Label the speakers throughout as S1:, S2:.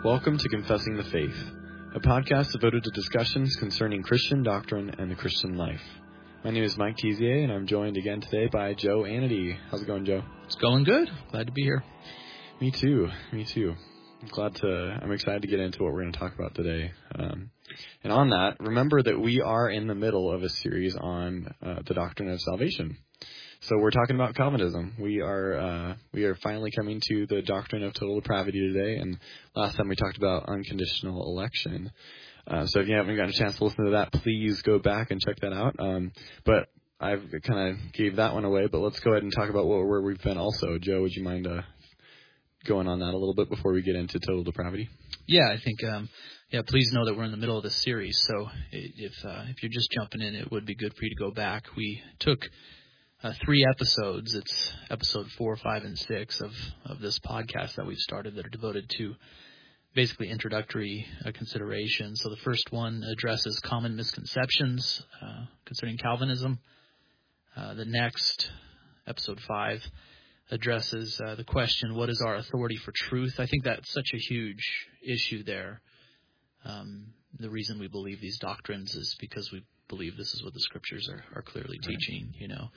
S1: Welcome to Confessing the Faith, a podcast devoted to discussions concerning Christian doctrine and the Christian life. My name is Mike Tezier, and I'm joined again today by Joe Annity. How's it going, Joe?
S2: It's going good. Glad to be here.
S1: Me too. I'm excited to get into what we're going to talk about today. And on that, remember that we are in the middle of a series on the doctrine of salvation. So we're talking about Calvinism. We are finally coming to the doctrine of total depravity today. And last time we talked about unconditional election. So if you haven't gotten a chance to listen to that, please go back and check that out. But I've kind of gave that one away. But let's go ahead and talk about where we've been also. Joe, would you mind going on that a little bit before we get into total depravity?
S2: Yeah, I think. Please know that we're in the middle of this series. So if you're just jumping in, it would be good for you to go back. We took 3 episodes. It's episode 4, 5, and 6 of this podcast that we've started that are devoted to basically introductory considerations. So the first one addresses common misconceptions concerning Calvinism. The next, episode 5, addresses the question, what is our authority for truth? I think that's such a huge issue there. The reason we believe these doctrines is because we believe this is what the Scriptures are clearly teaching, you know.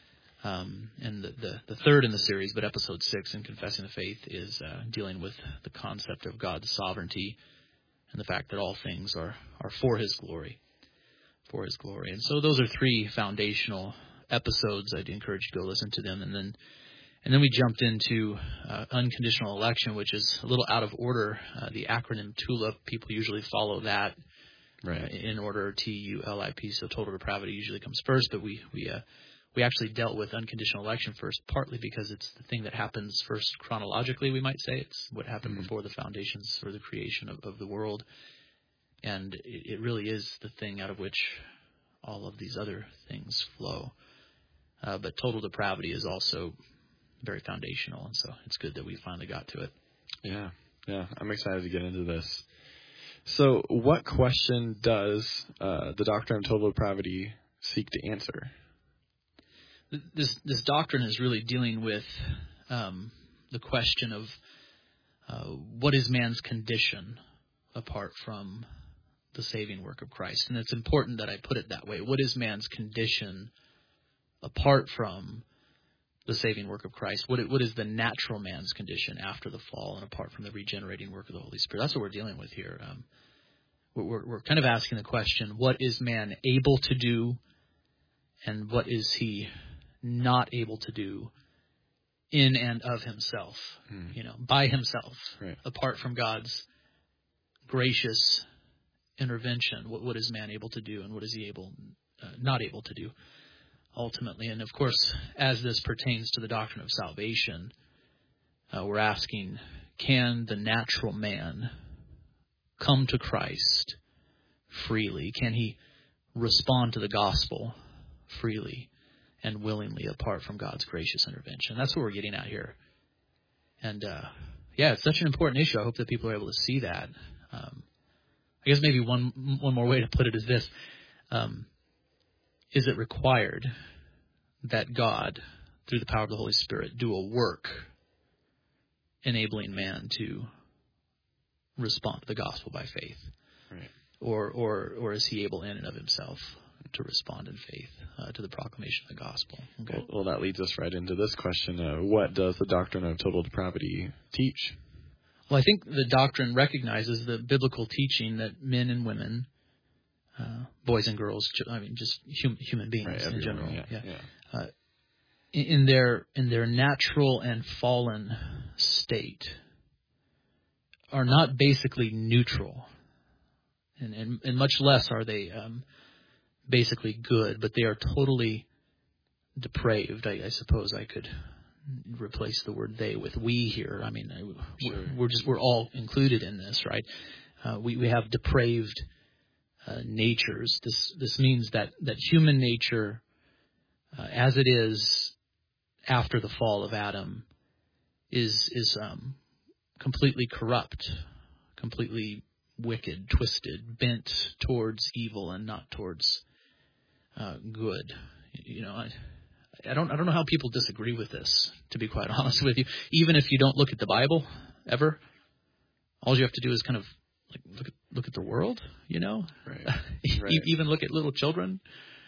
S2: And the third in the series, but episode 6 in Confessing the Faith, is dealing with the concept of God's sovereignty and the fact that all things are for His glory. For His glory. And so those are 3 foundational episodes. I'd encourage you to go listen to them. And then we jumped into unconditional election, which is a little out of order. The acronym TULIP, people usually follow that in order, TULIP. So total depravity usually comes first, but we actually dealt with unconditional election first, partly because it's the thing that happens first chronologically, we might say. It's what happened before the foundations or the creation of the world. And it really is the thing out of which all of these other things flow. But total depravity is also very foundational, and so it's good that we finally got to it.
S1: Yeah, I'm excited to get into this. So what question does the doctrine of total depravity seek to answer?
S2: This doctrine is really dealing with the question of what is man's condition apart from the saving work of Christ. And it's important that I put it that way. What is man's condition apart from the saving work of Christ? What is the natural man's condition after the fall and apart from the regenerating work of the Holy Spirit? That's what we're dealing with here. We're kind of asking the question, what is man able to do and what is he not able to do in and of himself, by himself, apart from God's gracious intervention? What is man able to do and what is he not able to do ultimately? And of course, as this pertains to the doctrine of salvation, we're asking, can the natural man come to Christ freely? Can he respond to the gospel freely and willingly apart from God's gracious intervention? That's what we're getting at here. And it's such an important issue. I hope that people are able to see that. I guess maybe one more way to put it is this. Is it required that God, through the power of the Holy Spirit, do a work enabling man to respond to the gospel by faith?
S1: Right.
S2: Or is he able in and of himself to respond in faith to the proclamation of the gospel? Okay.
S1: Well, that leads us right into this question. What does the doctrine of total depravity teach?
S2: Well, I think the doctrine recognizes the biblical teaching that men and women, boys and girls, just human beings in general, in their natural and fallen state, are not basically neutral, and much less are they basically good, but they are totally depraved. I suppose I could replace the word they with we here. I mean, we're all included in this, right? We have depraved natures. This means that human nature, as it is after the fall of Adam, is completely corrupt, completely wicked, twisted, bent towards evil and not towards good. I don't know how people disagree with this, to be quite honest with you. Even if you don't look at the Bible ever, all you have to do is kind of like look at the world,
S1: Right.
S2: Even look at little children,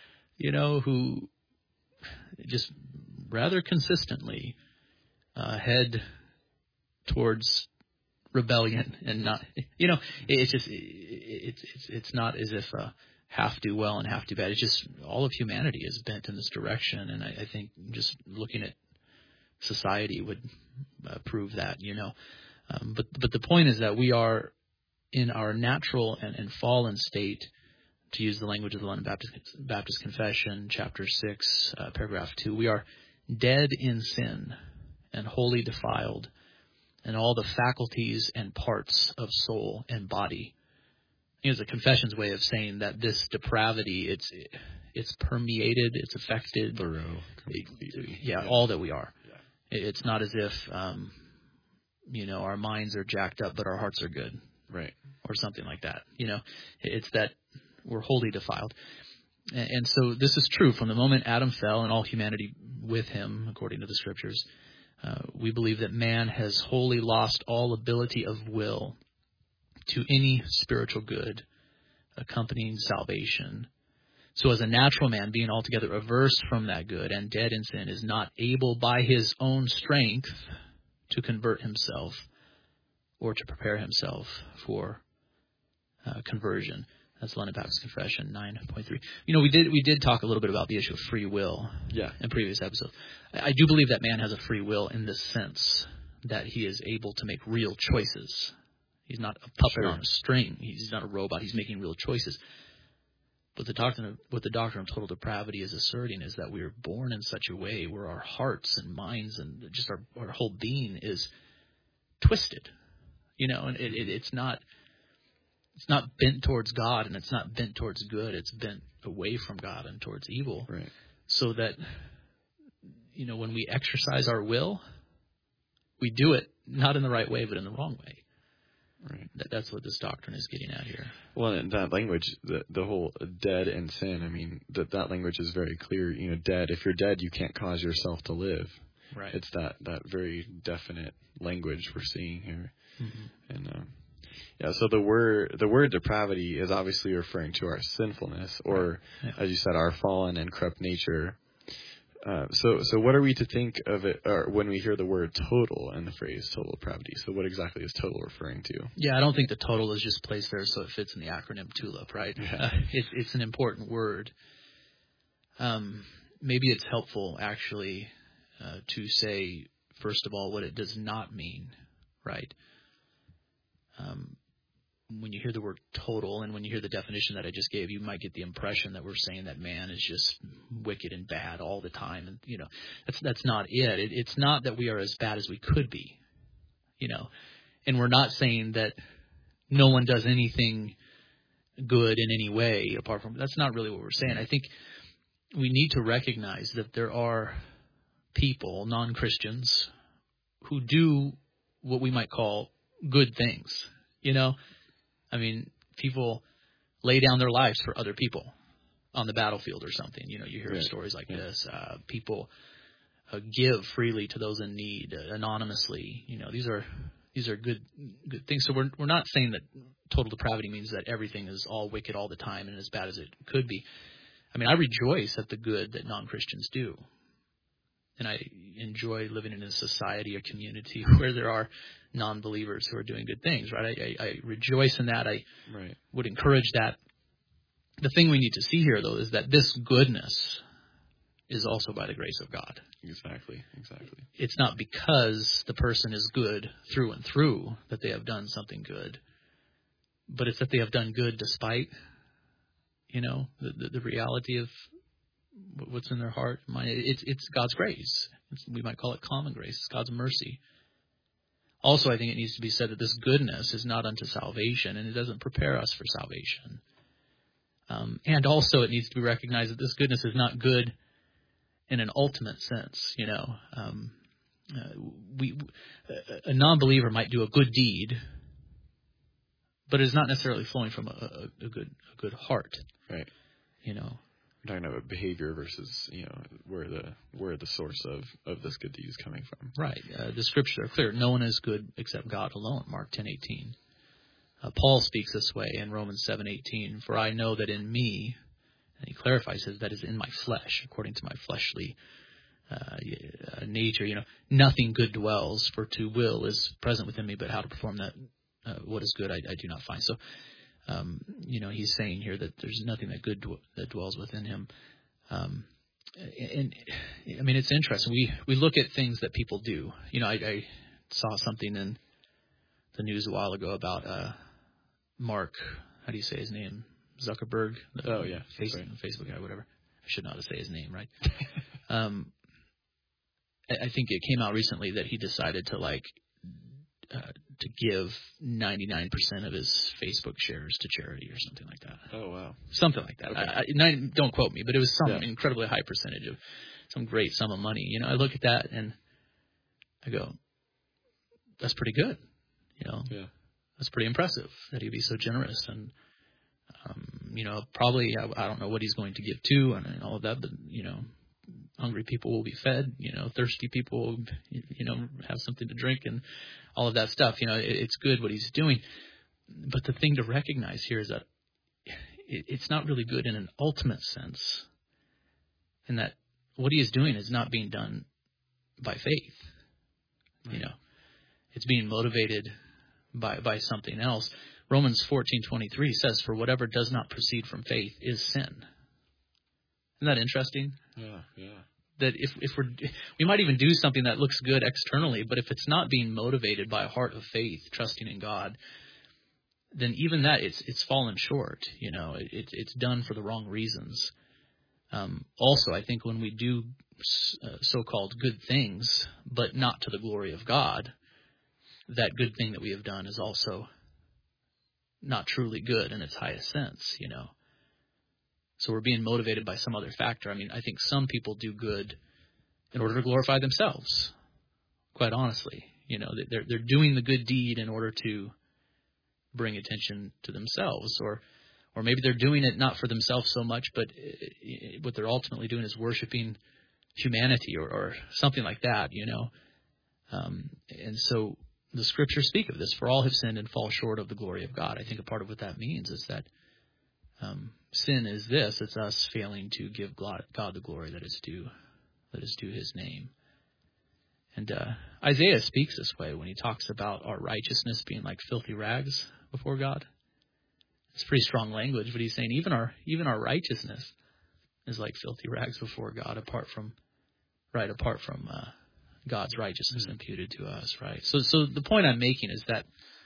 S2: who just rather consistently head towards rebellion and not, it's just it's not as if half do well and half do bad. It's just all of humanity is bent in this direction, and I think just looking at society would prove that, But the point is that we are in our natural and fallen state, to use the language of the London Baptist Confession, chapter 6, paragraph 2. We are dead in sin and wholly defiled, and all the faculties and parts of soul and body. It's a confession's way of saying that this depravity, it's permeated, it's affected.
S1: Thorough, completely.
S2: Yeah, all that we are. Yeah. It's not as if, our minds are jacked up, but our hearts are good.
S1: Right.
S2: Or something like that. It's that we're wholly defiled. And so this is true from the moment Adam fell and all humanity with him, according to the Scriptures. We believe that man has wholly lost all ability of will to any spiritual good accompanying salvation. So as a natural man, being altogether averse from that good and dead in sin, is not able by his own strength to convert himself or to prepare himself for conversion. That's London Baptist Confession 9.3. We did talk a little bit about the issue of free will in previous episodes. I do believe that man has a free will in the sense that he is able to make real choices. He's not a puppet on a string. He's not a robot. He's making real choices. But what the doctrine of total depravity is asserting is that we are born in such a way where our hearts and minds and just our whole being is twisted. And it's not bent towards God, and it's not bent towards good. It's bent away from God and towards evil.
S1: Right.
S2: So that, when we exercise our will, we do it not in the right way, but in the wrong way.
S1: Right.
S2: That's what this doctrine is getting at here.
S1: Well, in that language, the whole dead in sin, I mean, that language is very clear. Dead. If you're dead, you can't cause yourself to live.
S2: Right.
S1: It's that very definite language we're seeing here. Mm-hmm. And so the word depravity is obviously referring to our sinfulness, or as you said, our fallen and corrupt nature. So what are we to think of it, or when we hear the word total and the phrase total depravity? So what exactly is total referring to?
S2: Yeah, I don't think the total is just placed there so it fits in the acronym TULIP, right?
S1: Yeah.
S2: It's an important word. Maybe it's helpful actually to say, first of all, what it does not mean, right? When you hear the word total and when you hear the definition that I just gave, you might get the impression that we're saying that man is just wicked and bad all the time. And, that's not it. It's not that we are as bad as we could be, and we're not saying that no one does anything good in any way apart from, that's not really what we're saying. I think we need to recognize that there are people, non-Christians, who do what we might call good things, I mean, people lay down their lives for other people on the battlefield or something. You hear stories like this. People give freely to those in need, anonymously. These are good things. So we're not saying that total depravity means that everything is all wicked all the time and as bad as it could be. I mean, I rejoice at the good that non-Christians do. And I enjoy living in a society, a community where there are non-believers who are doing good things, right? I rejoice in that. I would encourage that. The thing we need to see here, though, is that this goodness is also by the grace of God.
S1: Exactly.
S2: It's not because the person is good through and through that they have done something good, but it's that they have done good despite, the reality of what's in their heart and mind. It's God's grace. We might call it common grace. It's God's mercy. Also, I think it needs to be said that this goodness is not unto salvation, and it doesn't prepare us for salvation. And also, it needs to be recognized that this goodness is not good in an ultimate sense. A non-believer might do a good deed, but it is not necessarily flowing from a good heart.
S1: Right. We're talking about behavior versus, where the source of this good deed is coming from.
S2: Right. The scriptures are clear. No one is good except God alone. Mark 10:18. Paul speaks this way in Romans 7:18, for I know that in me, and he clarifies that is in my flesh, according to my fleshly nature, nothing good dwells, for to will is present within me, but how to perform that, what is good, I do not find. So, he's saying here that there's nothing that good that dwells within him. And I mean, it's interesting. We look at things that people do. I saw something in the news a while ago about Mark, how do you say his name? Zuckerberg?
S1: Oh, yeah.
S2: Facebook guy, whatever. I should know how to say his name, right? I think it came out recently that he decided to to give 99% of his Facebook shares to charity or something like that.
S1: Oh, wow.
S2: Something like that.
S1: Okay.
S2: Don't quote me, but it was some incredibly high percentage of some great sum of money. I look at that and I go, that's pretty good.
S1: Yeah.
S2: That's pretty impressive that he'd be so generous. And, probably, I don't know what he's going to give to and all of that, but, hungry people will be fed, thirsty people will, have something to drink and all of that stuff. It's good what he's doing. But the thing to recognize here is that it's not really good in an ultimate sense, in that what he is doing is not being done by faith. Right. It's being motivated by something else. Romans 14:23 says, for whatever does not proceed from faith is sin. Isn't that interesting?
S1: Yeah.
S2: That if we might even do something that looks good externally, but if it's not being motivated by a heart of faith, trusting in God, then even that it's fallen short. It's done for the wrong reasons. Also, I think when we do so-called good things, but not to the glory of God, that good thing that we have done is also not truly good in its highest sense. So we're being motivated by some other factor. I mean, I think some people do good in order to glorify themselves, quite honestly. They're doing the good deed in order to bring attention to themselves, or maybe they're doing it not for themselves so much, but what they're ultimately doing is worshiping humanity or something like that, And so the scriptures speak of this, for all have sinned and fall short of the glory of God. I think a part of what that means is that sin is this: it's us failing to give God the glory that is due his name. And Isaiah speaks this way when he talks about our righteousness being like filthy rags before God. It's pretty strong language, but he's saying even our righteousness is like filthy rags before God, apart from God's righteousness imputed to us, right? So the point I'm making is that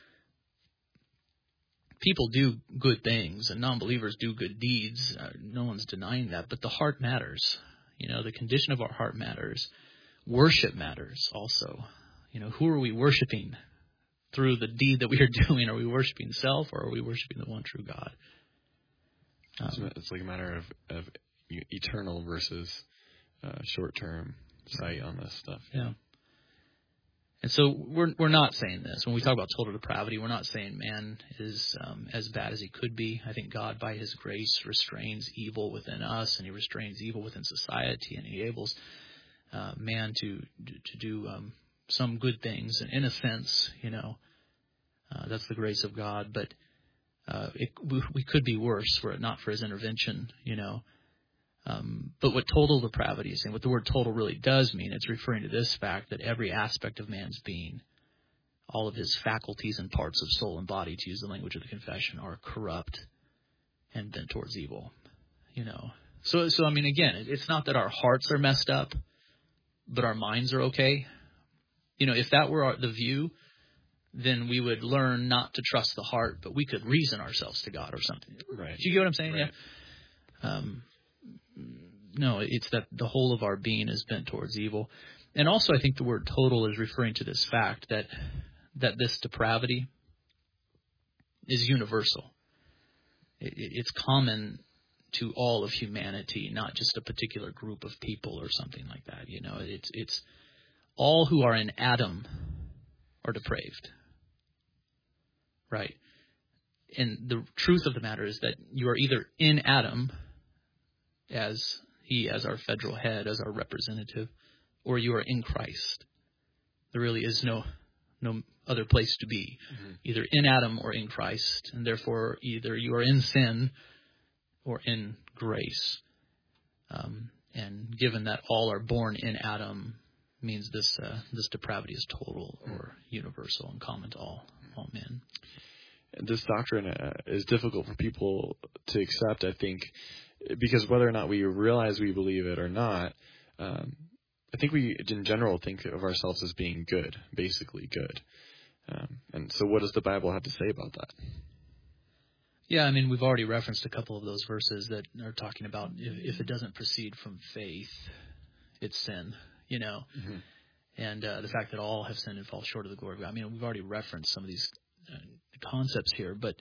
S2: people do good things and non-believers do good deeds. No one's denying that, but the heart matters. The condition of our heart matters. Worship matters also. Who are we worshiping through the deed that we are doing? Are we worshiping self, or are we worshiping the one true God?
S1: It's like a matter of eternal versus short-term sight on this stuff.
S2: Yeah. And so we're not saying this. When we talk about total depravity, we're not saying man is as bad as he could be. I think God, by his grace, restrains evil within us, and he restrains evil within society, and he enables man to do some good things. And in a sense, that's the grace of God. But we could be worse were it not for his intervention, But what total depravity is saying, what the word total really does mean, it's referring to this fact that every aspect of man's being, all of his faculties and parts of soul and body, to use the language of the confession, are corrupt and bent towards evil. So I mean, again, it's not that our hearts are messed up, but our minds are okay. If that were the view, then we would learn not to trust the heart, but we could reason ourselves to God or something.
S1: Right.
S2: Do you get what I'm saying?
S1: Right.
S2: Yeah. No, it's that the whole of our being is bent towards evil. And also I think the word total is referring to this fact that this depravity is universal. It's common to all of humanity, not just a particular group of people or something like that. It's all who are in Adam are depraved. Right? And the truth of the matter is that you are either in Adam as our federal head, as our representative, or you are in Christ. There really is no no other place to be, either in Adam or in Christ. And therefore, either you are in sin or in grace. And given that all are born in Adam, means this depravity is total or universal and common to all men.
S1: This doctrine is difficult for people to accept, I think, because whether or not we realize we believe it or not, I think we, in general, think of ourselves as being good, basically good. And so what does the Bible have to say about that?
S2: Yeah, I mean, we've already referenced a couple of those verses that are talking about if it doesn't proceed from faith, it's sin, And the fact that all have sinned and fall short of the glory of God. I mean, we've already referenced some of these concepts here, but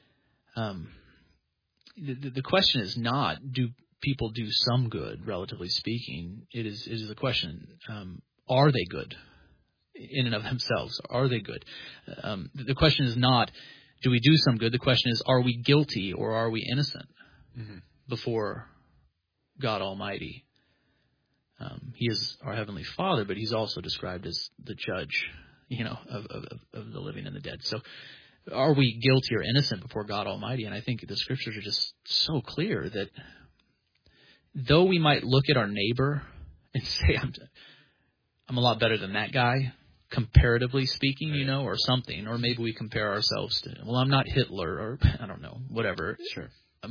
S2: the question is not, do people do some good, relatively speaking? It is the question, are they good in and of themselves? Are they good? The question is not, do we do some good? The question is, are we guilty or are we innocent before God Almighty? He is our Heavenly Father, but He's also described as the judge, of the living and the dead. So are we guilty or innocent before God Almighty? And I think the Scriptures are just so clear that though we might look at our neighbor and say, I'm a lot better than that guy, comparatively speaking, or something, or maybe we compare ourselves to, well, I'm not Hitler, or I don't know, whatever.
S1: Sure.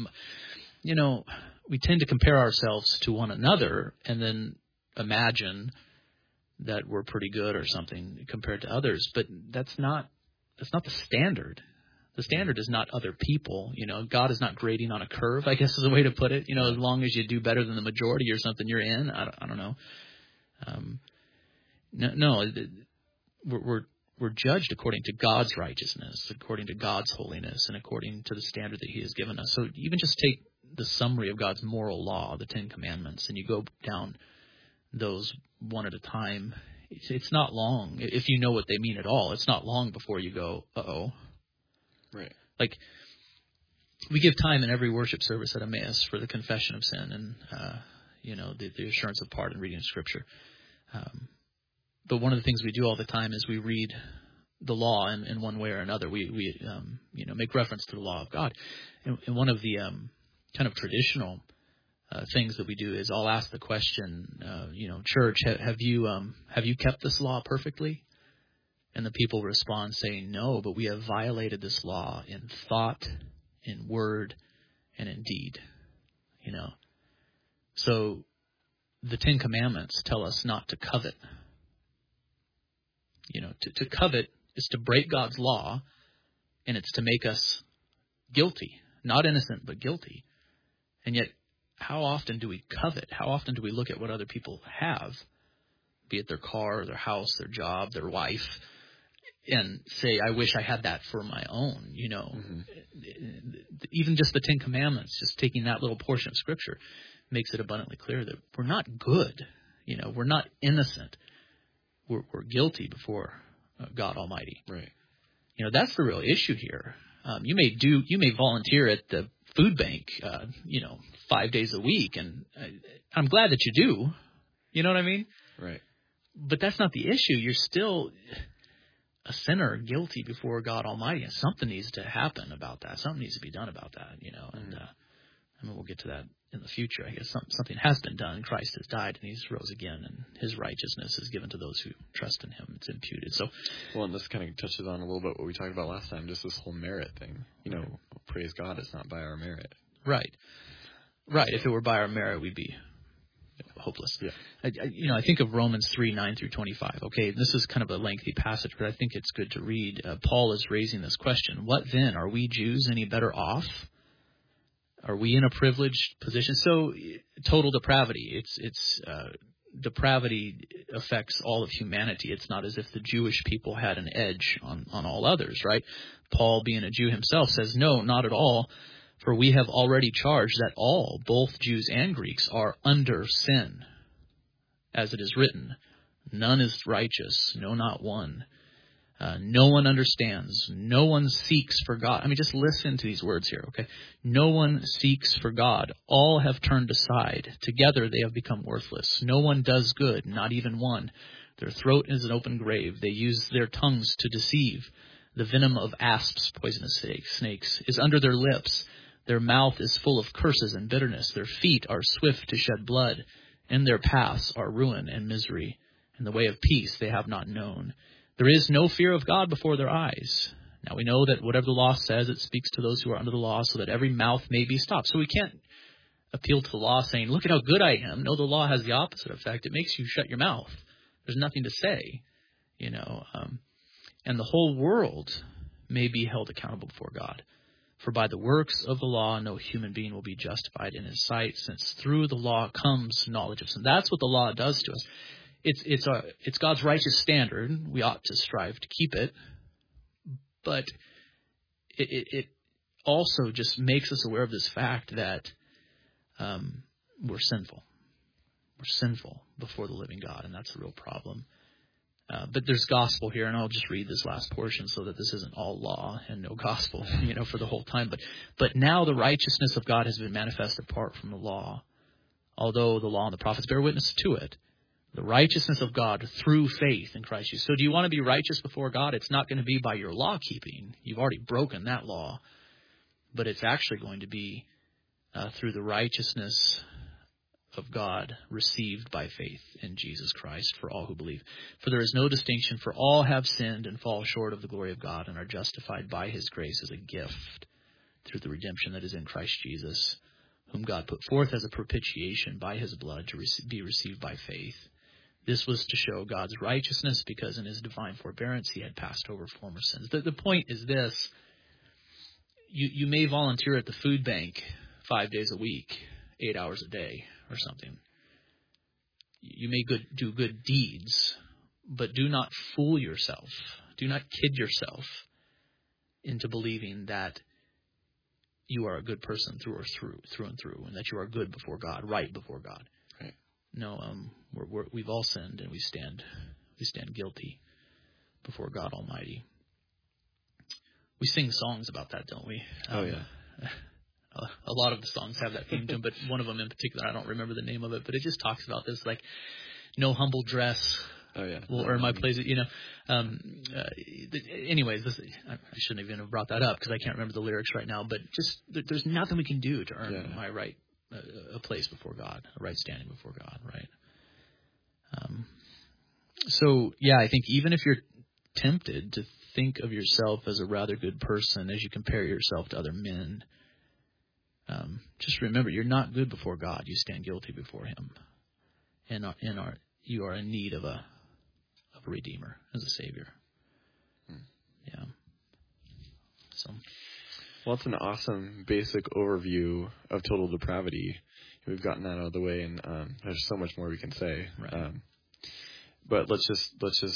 S2: We tend to compare ourselves to one another and then imagine that we're pretty good or something compared to others, but that's not the standard. The standard is not other people. God is not grading on a curve, I guess is a way to put it. As long as you do better than the majority or something, you're in. I don't know. No, we're judged according to God's righteousness, according to God's holiness, and according to the standard that He has given us. So even just take the summary of God's moral law, the Ten Commandments, and you go down those one at a time. It's not long, if you know what they mean at all. It's not long before you go, uh-oh.
S1: Right.
S2: Like, we give time in every worship service at Emmaus for the confession of sin and, the assurance of pardon, reading of Scripture. But one of the things we do all the time is we read the law in one way or another. We make reference to the law of God. And one of the kind of traditional things that we do is I'll ask the question, church, have you kept this law perfectly? And the people respond saying, no, but we have violated this law in thought, in word, and in deed. So the Ten Commandments tell us not to covet. To covet is to break God's law, and it's to make us guilty, not innocent, but guilty. And yet, how often do we covet? How often do we look at what other people have, be it their car, their house, their job, their wife, and say, I wish I had that for my own, Even just the Ten Commandments, just taking that little portion of Scripture, makes it abundantly clear that we're not good. We're not innocent. We're guilty before God Almighty.
S1: Right.
S2: That's the real issue here. You may volunteer at the food bank, 5 days a week, and I'm glad that you do. You know what I mean?
S1: Right.
S2: But that's not the issue. You're still a sinner, guilty before God Almighty, and something needs to happen about that. Something needs to be done about that. And we'll get to that in the future. I guess something has been done. Christ has died, and He's rose again, and His righteousness is given to those who trust in Him. It's imputed. So,
S1: well, and this kind of touches on a little bit what we talked about last time, just this whole merit thing. Praise God, it's not by our merit.
S2: Right. If it were by our merit, we'd be hopeless.
S1: Yeah.
S2: I think of Romans 3:9-25. Okay, this is kind of a lengthy passage, but I think it's good to read. Paul is raising this question. What then? Are we Jews any better off? Are we in a privileged position? So total depravity. It's depravity affects all of humanity. It's not as if the Jewish people had an edge on all others, right? Paul, being a Jew himself, says, no, not at all. For we have already charged that all, both Jews and Greeks, are under sin. As it is written, none is righteous, no, not one. No one understands. No one seeks for God. I mean, just listen to these words here, okay? No one seeks for God. All have turned aside. Together they have become worthless. No one does good, not even one. Their throat is an open grave. They use their tongues to deceive. The venom of asps, poisonous snakes, is under their lips. Their mouth is full of curses and bitterness. Their feet are swift to shed blood. In their paths are ruin and misery. In the way of peace they have not known. There is no fear of God before their eyes. Now we know that whatever the law says, it speaks to those who are under the law, so that every mouth may be stopped. So we can't appeal to the law saying, look at how good I am. No, the law has the opposite effect. It makes you shut your mouth. There's nothing to say, and the whole world may be held accountable before God. For by the works of the law, no human being will be justified in his sight, since through the law comes knowledge of sin. That's what the law does to us. It's God's righteous standard. We ought to strive to keep it. But it also just makes us aware of this fact that we're sinful. We're sinful before the living God, and that's the real problem. But there's gospel here, and I'll just read this last portion so that this isn't all law and no gospel, for the whole time. But now the righteousness of God has been manifested apart from the law, although the law and the prophets bear witness to it. The righteousness of God through faith in Christ Jesus. So do you want to be righteous before God? It's not going to be by your law keeping. You've already broken that law. But it's actually going to be through the righteousness of God received by faith in Jesus Christ for all who believe. For there is no distinction, for all have sinned and fall short of the glory of God and are justified by his grace as a gift through the redemption that is in Christ Jesus, whom God put forth as a propitiation by his blood to be received by faith. This was to show God's righteousness, because in his divine forbearance he had passed over former sins. The point is this. You may volunteer at the food bank 5 days a week, 8 hours a day or something. You may do good deeds, but do not fool yourself. Do not kid yourself into believing that you are a good person through and through, and that you are good before God, right before God.
S1: Right.
S2: No, we've all sinned, and we stand guilty before God Almighty. We sing songs about that, don't we?
S1: Oh yeah.
S2: A lot of the songs have that theme to them, but one of them in particular, I don't remember the name of it, but it just talks about this, like, no humble dress.
S1: Oh yeah.
S2: Will earn my place. Anyways, I shouldn't even have brought that up because I can't remember the lyrics right now. But just there's nothing we can do to earn my right, a place before God, a right standing before God. Right. So yeah, I think even if you're tempted to think of yourself as a rather good person as you compare yourself to other men, just remember you're not good before God. You stand guilty before Him, and you are in need of a Redeemer, as a Savior. Yeah. So.
S1: Well, it's an awesome basic overview of total depravity. We've gotten that out of the way, and there's so much more we can say.
S2: Right.
S1: But let's just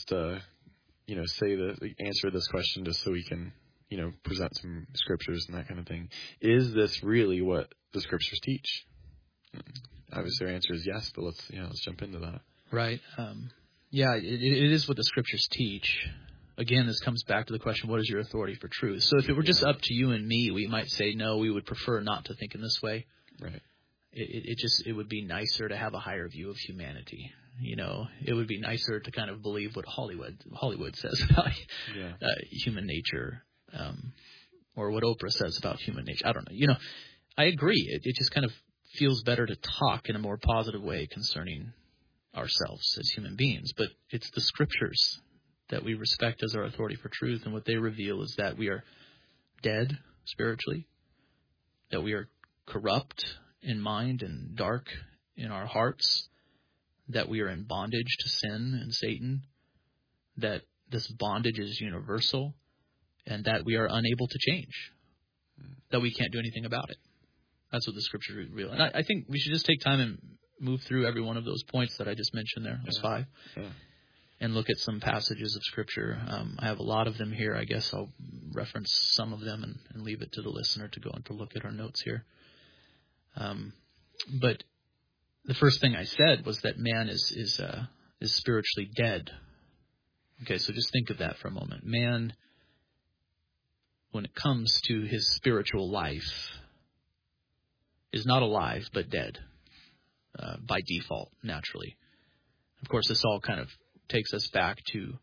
S1: answer this question just so we can present some scriptures and that kind of thing. Is this really what the scriptures teach? Obviously, our answer is yes, but let's jump into that.
S2: Right. Yeah, it is what the scriptures teach. Again, this comes back to the question, what is your authority for truth? So if it were just up to you and me, we might say, no, we would prefer not to think in this way.
S1: Right.
S2: It would be nicer to have a higher view of humanity. It would be nicer to kind of believe what Hollywood says about human nature, or what Oprah says about human nature. I don't know. I agree. It just kind of feels better to talk in a more positive way concerning ourselves as human beings, but it's the scriptures that we respect as our authority for truth, and what they reveal is that we are dead spiritually, that we are corrupt in mind and dark in our hearts, that we are in bondage to sin and Satan, that this bondage is universal, and that we are unable to change, that we can't do anything about it. That's what the scriptures reveal. And I think we should just take time and move through every one of those points that I just mentioned there. Those 5. Yeah. And look at some passages of Scripture. I have a lot of them here. I guess I'll reference some of them and leave it to the listener to go and to look at our notes here. But the first thing I said was that man is spiritually dead. Okay, so just think of that for a moment. Man, when it comes to his spiritual life, is not alive but dead. By default, naturally. Of course, this all kind of takes us back to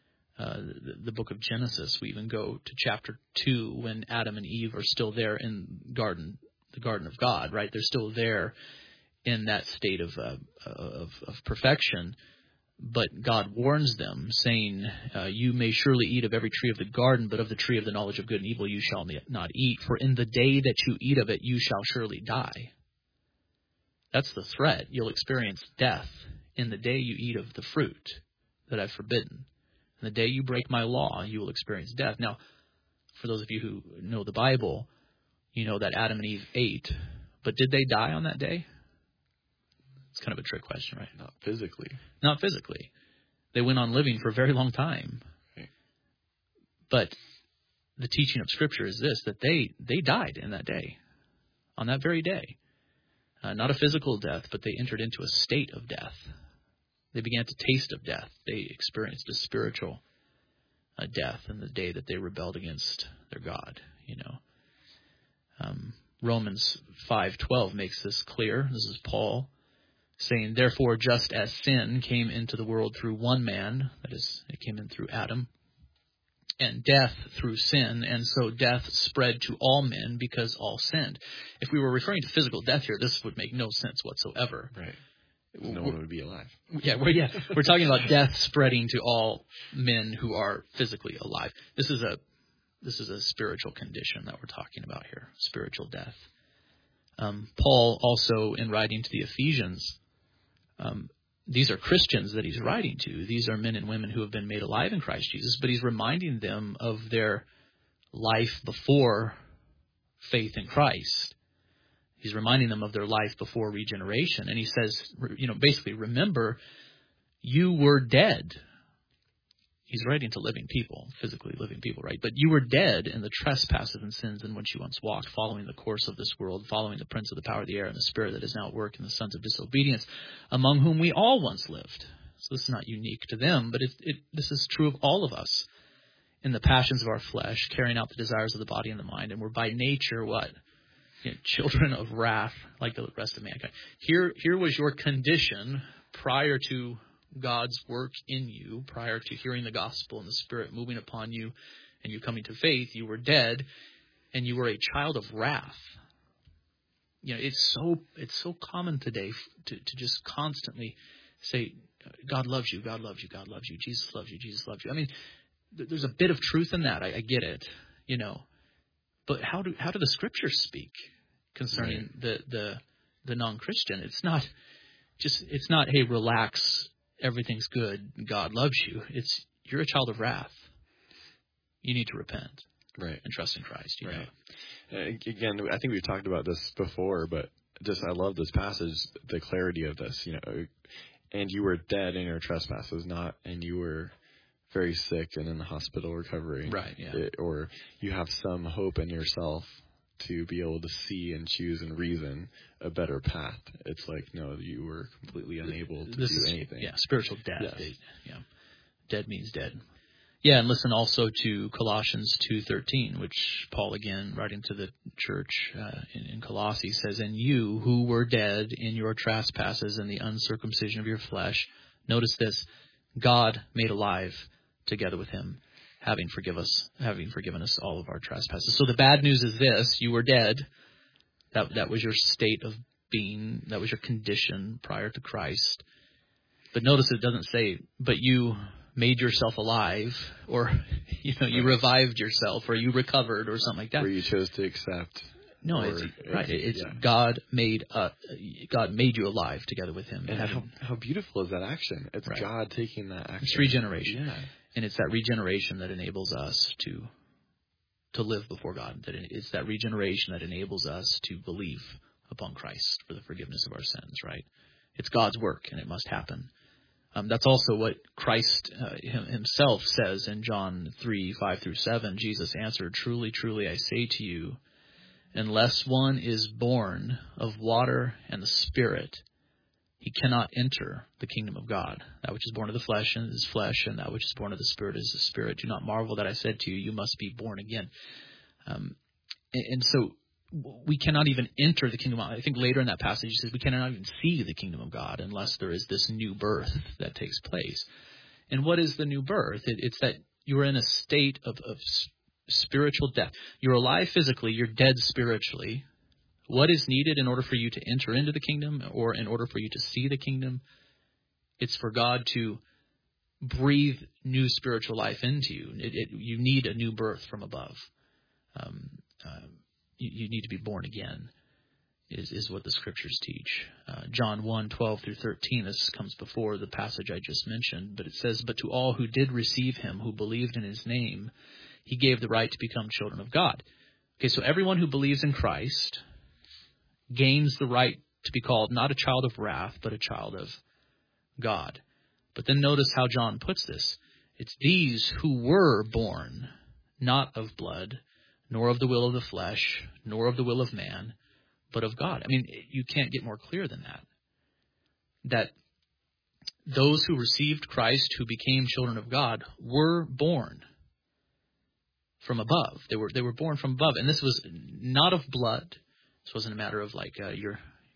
S2: the book of Genesis. We even go to chapter 2 when Adam and Eve are still there in the Garden of God, right? They're still there in that state of perfection. But God warns them, saying, you may surely eat of every tree of the garden, but of the tree of the knowledge of good and evil you shall not eat. For in the day that you eat of it, you shall surely die. That's the threat. You'll experience death in the day you eat of the fruit that I've forbidden. In the day you break my law, you will experience death. Now, for those of you who know the Bible, you know that Adam and Eve ate. But did they die on that day? It's kind of a trick question, right?
S1: Not physically.
S2: Not physically. They went on living for a very long time.
S1: Right.
S2: But the teaching of Scripture is this, that they died in that day, on that very day. Not a physical death, but they entered into a state of death. They began to taste of death. They experienced a spiritual death in the day that they rebelled against their God, you know. Romans 5:12 makes this clear. This is Paul saying, therefore, just as sin came into the world through one man, that is, it came in through Adam, and death through sin, and so death spread to all men because all sinned. If we were referring to physical death here, this would make no sense whatsoever.
S1: Right. No one would be alive.
S2: Yeah, we're talking about death spreading to all men who are physically alive. This is a spiritual condition that we're talking about here, spiritual death. Paul also, in writing to the Ephesians, these are Christians that he's writing to. These are men and women who have been made alive in Christ Jesus, but he's reminding them of their life before faith in Christ. He's reminding them of their life before regeneration. And he says, basically, remember, you were dead. He's writing to living people, physically living people, right? But you were dead in the trespasses and sins in which you once walked, following the course of this world, following the prince of the power of the air and the spirit that is now at work in the sons of disobedience, among whom we all once lived. So this is not unique to them, but this is true of all of us. In the passions of our flesh, carrying out the desires of the body and the mind, and we're by nature what? Children of wrath, like the rest of mankind. Here was your condition prior to God's work in you, prior to hearing the gospel and the Spirit moving upon you and you coming to faith. You were dead and you were a child of wrath. It's so common today to just constantly say, God loves you, God loves you, God loves you, Jesus loves you, Jesus loves you. I mean, there's a bit of truth in that. I get it, But how do the Scriptures speak concerning the non-Christian? It's not, hey, relax, everything's good, God loves you. It's, you're a child of wrath. You need to repent,
S1: right,
S2: and trust in Christ. You know?
S1: Again, I think we've talked about this before, but I love this passage, the clarity of this. And you were dead in your trespasses, and you were very sick and in the hospital recovering.
S2: Right, yeah.
S1: Or you have some hope in yourself to be able to see and choose and reason a better path. It's like, no, you were completely unable to do anything.
S2: Yeah, spiritual death.
S1: Yes.
S2: Dead means dead. Yeah, and listen also to Colossians 2:13, which Paul, again, writing to the church in Colossae, says, and you who were dead in your trespasses and the uncircumcision of your flesh, notice this, God made alive together with him, having forgiven us all of our trespasses. So the bad news is this: you were dead. That was your state of being. That was your condition prior to Christ. But notice it doesn't say, but you made yourself alive, or you revived yourself, or you recovered, or something like that.
S1: Or you chose to accept.
S2: No, it's God made you alive together with him.
S1: And how beautiful is that action? It's right. God taking that action.
S2: It's regeneration.
S1: Yeah.
S2: And it's that regeneration that enables us to live before God. It's that regeneration that enables us to believe upon Christ for the forgiveness of our sins, right? It's God's work, and it must happen. That's also what Christ himself says in John 3:5-7. Jesus answered, truly, truly, I say to you, unless one is born of water and the Spirit, he cannot enter the kingdom of God. That which is born of the flesh is flesh, and that which is born of the Spirit is the Spirit. Do not marvel that I said to you, you must be born again. And so we cannot even enter the kingdom of God. I think later in that passage he says we cannot even see the kingdom of God unless there is this new birth that takes place. And what is the new birth? It's that you're in a state of spiritual death. You're alive physically, you're dead spiritually. What is needed in order for you to enter into the kingdom, or in order for you to see the kingdom? It's for God to breathe new spiritual life into you. You need a new birth from above. You need to be born again, is what the scriptures teach. John 1:12 through 13, this comes before the passage I just mentioned, but it says, "But to all who did receive him, who believed in his name, he gave the right to become children of God." Okay, so everyone who believes in Christ gains the right to be called not a child of wrath, but a child of God. But then notice how John puts this. It's these who were born not of blood, nor of the will of the flesh, nor of the will of man, but of God. I mean, you can't get more clear than that. That those who received Christ, who became children of God, were born from above. They were born from above. And this was not of blood. This wasn't a matter of like your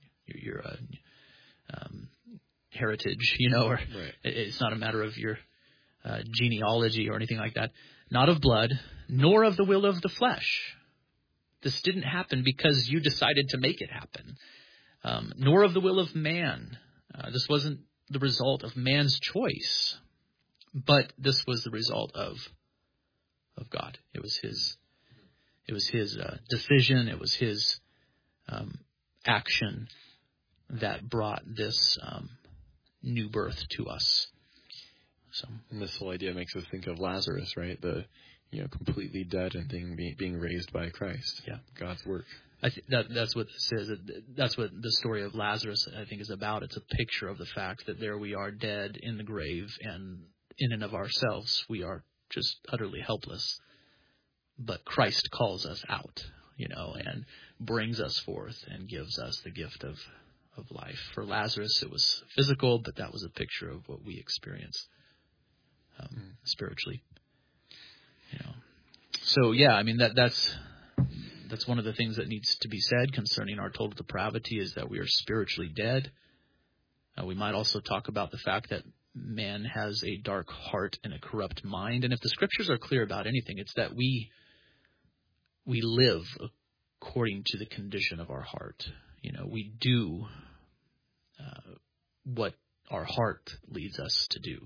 S2: heritage, or
S1: right.
S2: It's not a matter of your genealogy or anything like that. Not of blood, nor of the will of the flesh. This didn't happen because you decided to make it happen. Nor of the will of man. This wasn't the result of man's choice, but this was the result of God. It was his decision. It was his action that brought this new birth to us. So,
S1: and this whole idea makes us think of Lazarus, right? The completely dead and being raised by Christ.
S2: Yeah,
S1: God's work.
S2: I think that's what this is. That's what the story of Lazarus, I think, is about. It's a picture of the fact that there we are, dead in the grave, and in and of ourselves we are just utterly helpless. But Christ calls us out, and brings us forth and gives us the gift of life. For Lazarus, it was physical, but that was a picture of what we experience spiritually. So yeah, I mean that's one of the things that needs to be said concerning our total depravity, is that we are spiritually dead. We might also talk about the fact that man has a dark heart and a corrupt mind, and if the scriptures are clear about anything, it's that we live according to the condition of our heart. We do what our heart leads us to do.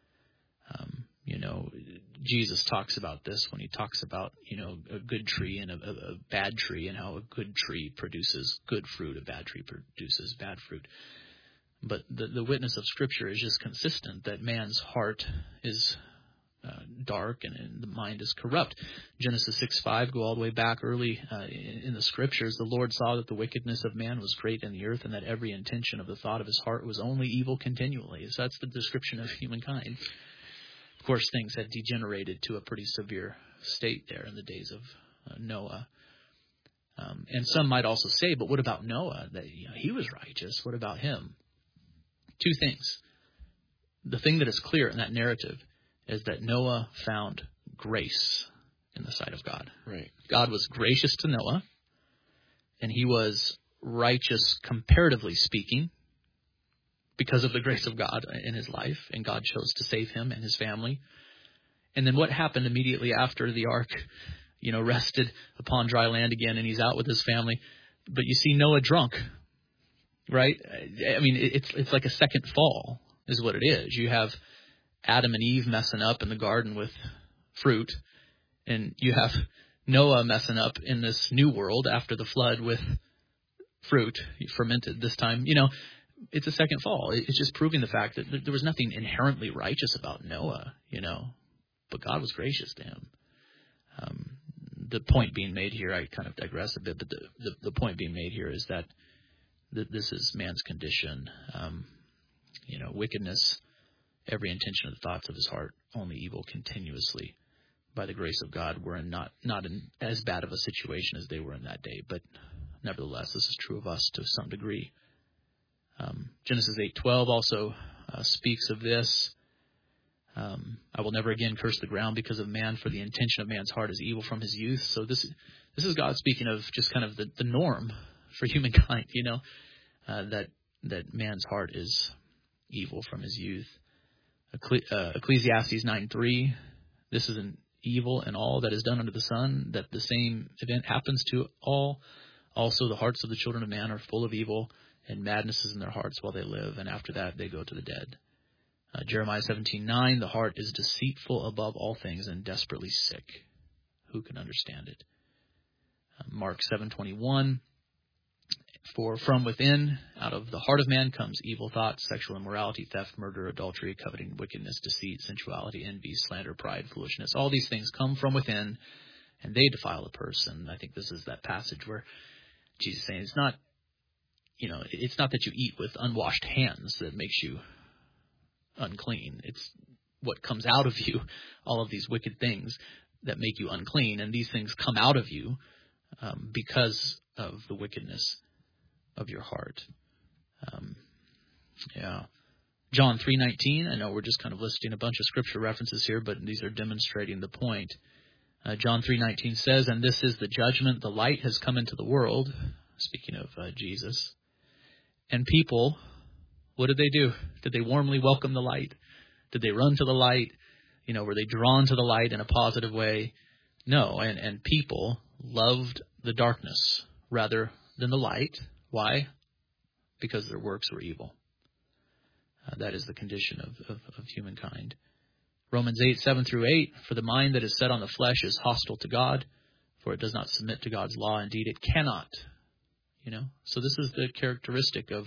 S2: Jesus talks about this when he talks about, a good tree and a bad tree, and how a good tree produces good fruit, a bad tree produces bad fruit. But the witness of Scripture is just consistent, that man's heart is dark and the mind is corrupt. Genesis 6:5, go all the way back early in the Scriptures. The Lord saw that the wickedness of man was great in the earth, and that every intention of the thought of his heart was only evil continually. So that's the description of humankind. Of course, things had degenerated to a pretty severe state there in the days of Noah. And some might also say, but what about Noah? That he was righteous. What about him? Two things. The thing that is clear in that narrative is that Noah found grace in the sight of God.
S1: Right.
S2: God was gracious to Noah, and he was righteous, comparatively speaking, because of the grace of God in his life, and God chose to save him and his family. And then what happened immediately after the ark, rested upon dry land again, and he's out with his family? But you see Noah drunk, right? I mean, it's like a second fall is what it is. You have Adam and Eve messing up in the garden with fruit, and you have Noah messing up in this new world after the flood with fruit, fermented this time. It's a second fall. It's just proving the fact that there was nothing inherently righteous about Noah, but God was gracious to him. The point being made here, I kind of digress a bit, but the point being made here is that this is man's condition. Wickedness, every intention of the thoughts of his heart, only evil continuously. By the grace of God, we're not in as bad of a situation as they were in that day, but nevertheless, this is true of us to some degree. Genesis 8:12 also speaks of this. I will never again curse the ground because of man, for the intention of man's heart is evil from his youth. So this is God speaking of just kind of the norm for humankind, that man's heart is evil from his youth. Ecclesiastes 9:3, this is an evil and all that is done under the sun, that the same event happens to all. Also the hearts of the children of man are full of evil, and madness is in their hearts while they live, and after that they go to the dead. Jeremiah 17:9, the heart is deceitful above all things and desperately sick. Who can understand it? Mark 7:21, for from within, out of the heart of man, comes evil thoughts, sexual immorality, theft, murder, adultery, coveting, wickedness, deceit, sensuality, envy, slander, pride, foolishness. All these things come from within, and they defile a person. I think this is that passage where Jesus is saying it's not that you eat with unwashed hands that makes you unclean. It's what comes out of you, all of these wicked things that make you unclean, and these things come out of you because of the wickedness of your heart. John 3:19. I know we're just kind of listing a bunch of scripture references here, but these are demonstrating the point. John 3:19 says, and this is the judgment, the light has come into the world, speaking of Jesus, and people, what did they do? Did they warmly welcome the light? Did they run to the light? Were they drawn to the light in a positive way? No, and people loved the darkness rather than the light. Why? Because their works were evil. That is the condition of humankind. Romans 8:7-8, for the mind that is set on the flesh is hostile to God, for it does not submit to God's law. Indeed, it cannot. So this is the characteristic of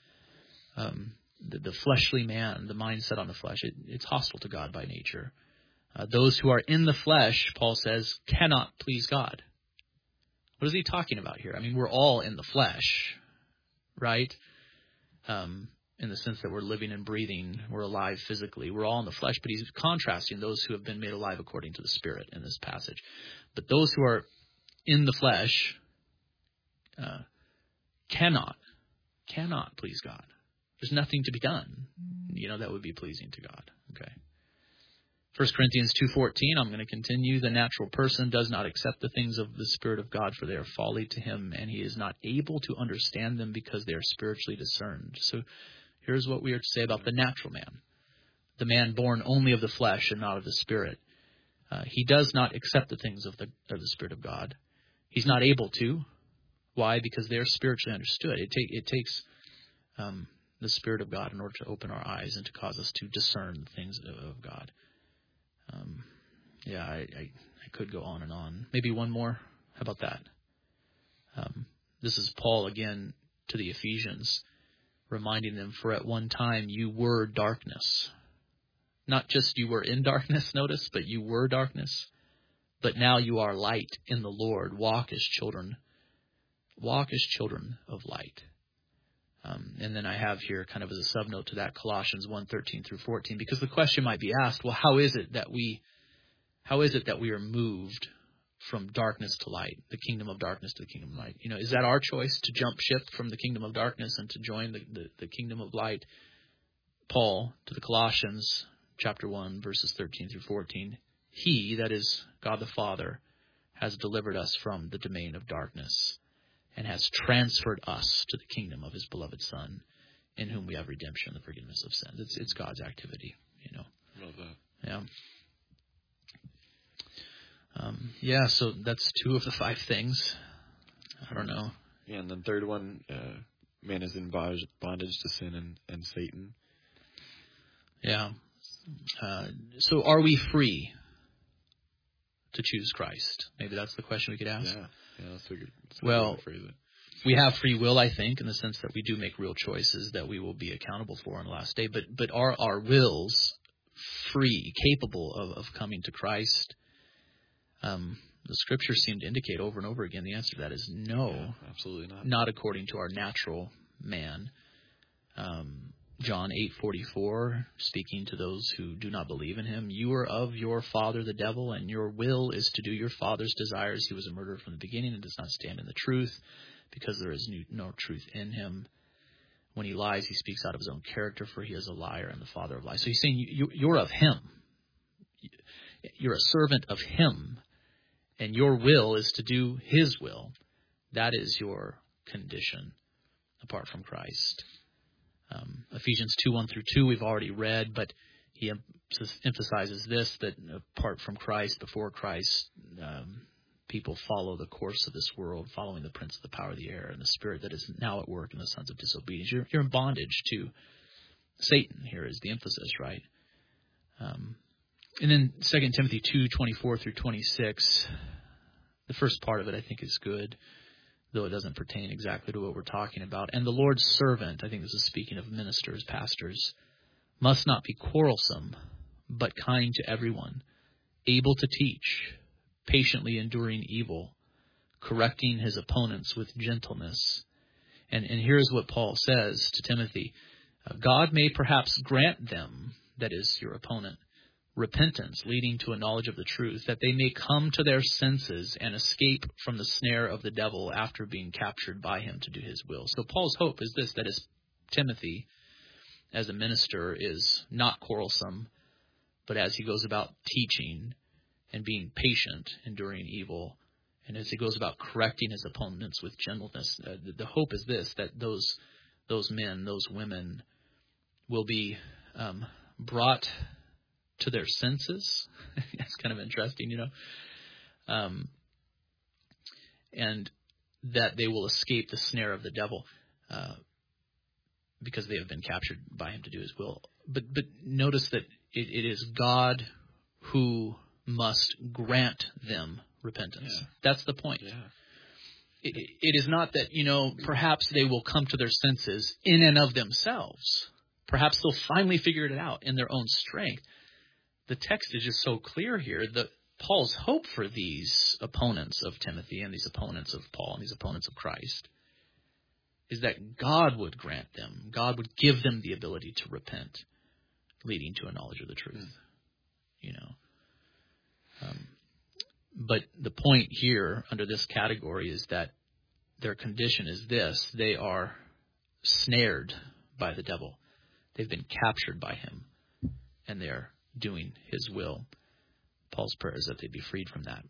S2: the fleshly man, the mind set on the flesh. It's hostile to God by nature. Those who are in the flesh, Paul says, cannot please God. What is he talking about here? I mean, we're all in the flesh, right? In the sense that we're living and breathing, we're alive physically. We're all in the flesh, but he's contrasting those who have been made alive according to the Spirit in this passage. But those who are in the flesh cannot please God. There's nothing to be done, that would be pleasing to God. Okay. 1 Corinthians 2:14, I'm going to continue. The natural person does not accept the things of the Spirit of God, for they are folly to him, and he is not able to understand them because they are spiritually discerned. So here's what we are to say about the natural man, the man born only of the flesh and not of the Spirit. He does not accept the things of the Spirit of God. He's not able to. Why? Because they're spiritually understood. It takes the Spirit of God in order to open our eyes and to cause us to discern the things of God. I could go on and on. Maybe one more. How about that? This is Paul again to the Ephesians, reminding them, for at one time you were darkness. Not just you were in darkness, notice, but you were darkness. But now you are light in the Lord. Walk as children of light. And then I have here kind of as a subnote to that Colossians 1:13-14, because the question might be asked, well, how is it that we are moved from darkness to light, the kingdom of darkness to the kingdom of light? Is that our choice to jump ship from the kingdom of darkness and to join the kingdom of light? Paul to the Colossians chapter 1 verses 13-14, he, that is God the Father, has delivered us from the domain of darkness and has transferred us to the kingdom of his beloved Son, in whom we have redemption, the forgiveness of sins. It's God's activity,
S1: Love that.
S2: Yeah. So that's 2 of the 5 things. I don't know.
S1: Yeah, and then third one, man is in bondage to sin and Satan.
S2: Yeah. So are we free to choose Christ? Maybe that's the question we could ask.
S1: Yeah, that's a good
S2: way to
S1: phrase it.
S2: We have free will, I think, in the sense that we do make real choices that we will be accountable for on the last day. But are our wills free, capable of coming to Christ? The Scriptures seem to indicate over and over again the answer to that is no.
S1: Yeah, absolutely not.
S2: Not according to our natural man. John 8:44, speaking to those who do not believe in him, you are of your father the devil, and your will is to do your father's desires. He was a murderer from the beginning and does not stand in the truth, because there is no truth in him. When he lies, he speaks out of his own character, for he is a liar and the father of lies. So he's saying you're of him. You're a servant of him, and your will is to do his will. That is your condition apart from Christ. Ephesians 2:1-2 we've already read, but he emphasizes this, that apart from Christ, before Christ, people follow the course of this world, following the prince of the power of the air and the spirit that is now at work in the sons of disobedience. You're in bondage to Satan. Here is the emphasis, right? And then 2 Timothy 2:24 through 26, the first part of it I think is good, though it doesn't pertain exactly to what we're talking about. And the Lord's servant, I think this is speaking of ministers, pastors, must not be quarrelsome, but kind to everyone, able to teach, patiently enduring evil, correcting his opponents with gentleness. And here's what Paul says to Timothy. God may perhaps grant them, that is, your opponent, repentance leading to a knowledge of the truth, that they may come to their senses and escape from the snare of the devil after being captured by him to do his will. So Paul's hope is this, that as Timothy, as a minister, is not quarrelsome, but as he goes about teaching and being patient, enduring evil, and as he goes about correcting his opponents with gentleness, the hope is this, that those men, those women will be brought to their senses. That's kind of interesting, and that they will escape the snare of the devil because they have been captured by him to do his will. But notice that it is God who must grant them repentance. Yeah. That's the point. Yeah. It is not that, perhaps they will come to their senses in and of themselves. Perhaps they'll finally figure it out in their own strength. The text is just so clear here that Paul's hope for these opponents of Timothy and these opponents of Paul and these opponents of Christ is that God would grant them, God would give them the ability to repent, leading to a knowledge of the truth. But the point here under this category is that their condition is this: they are snared by the devil. They've been captured by him, and they're doing his will. Paul's prayer is that they be freed from that.